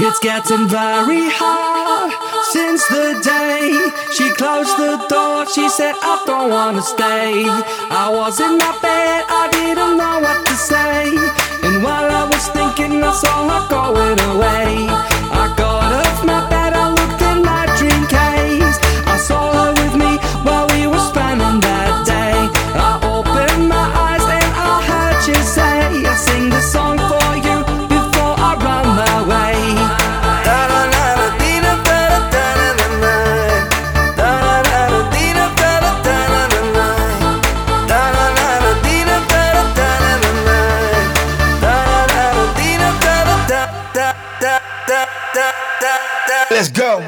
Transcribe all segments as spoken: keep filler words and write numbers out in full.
It's getting very hard since the day she closed the door. She said, I don't wanna stay. I was in my bed, I didn't know what to say. And while I was thinking, I saw her going away. I got off my bed, I looked in my dream case. I saw her with me while we were spending that day. I opened my eyes and I heard you say, I sing the song for you before I run away. Let's go.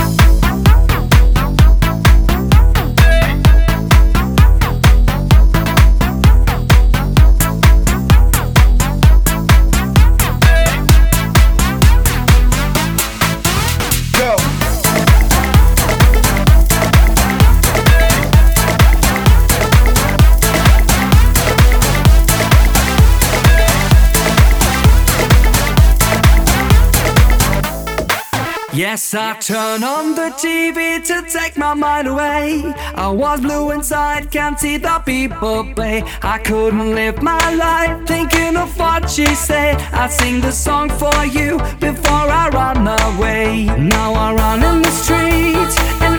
Yes, I turn on the T V to take my mind away. I was blue inside, can't see the people play. I couldn't live my life thinking of what she said. I sing the song for you before I run away. Now I run in the streets and